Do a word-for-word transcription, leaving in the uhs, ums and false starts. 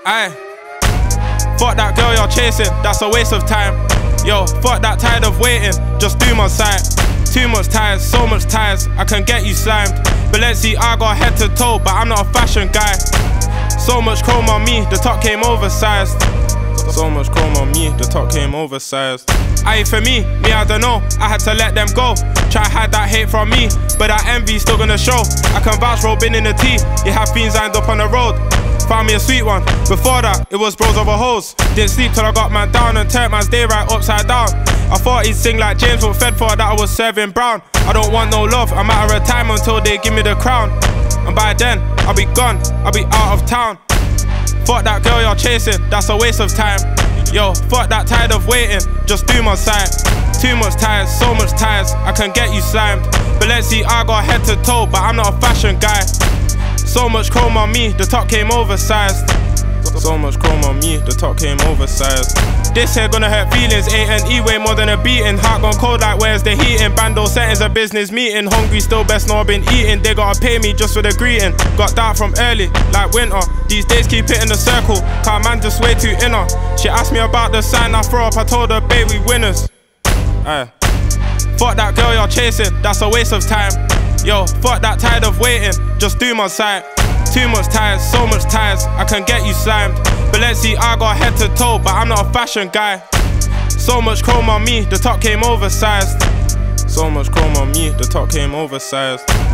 Aye. Fuck that girl you're chasing, that's a waste of time. Yo, fuck that, tired of waiting, just do my side. Too much ties, so much ties, I can get you slimed. Balenciaga head to toe, but I'm not a fashion guy. So much chrome on me, the top came oversized. So much chrome on me, the top came oversized. Aye, for me, me I don't know, I had to let them go. Try hide that hate from me, but that envy still gonna show. I can vouch for been in the tea, you have fiends lined up on the road. Found me a sweet one, before that, it was bros over hoes. Didn't sleep till I got man down and turned man's day right upside down. I thought he'd sing like James, but fed for that I was serving brown. I don't want no love, a matter of time until they give me the crown. And by then, I'll be gone, I'll be out of town. Fuck that girl you're chasing, that's a waste of time. Yo, fuck that, tired of waiting, just do my side. Too much ties, so much ties, I can get you slimed. Balenciaga head to toe, but I'm not a fashion guy. So much chrome on me, the top came oversized. So much chrome on me, the top came oversized. This here gonna hurt feelings, A and E way more than a beating. Heart gone cold like where's the heating? Bando settings a business meeting. Hungry still best know I've been eating. They gotta pay me just for the greeting. Got that from early, like winter. These days keep hitting the circle, cause man just way too inner. She asked me about the sign I throw up, I told her babe we winners. Aye. Fuck that girl you're chasing, that's a waste of time. Yo, fuck that, tired of waiting, just do my side. Too much ties, so much ties, I can get you slimed. Balenciaga head to toe, but I'm not a fashion guy. So much chrome on me, the top came oversized. So much chrome on me, the top came oversized.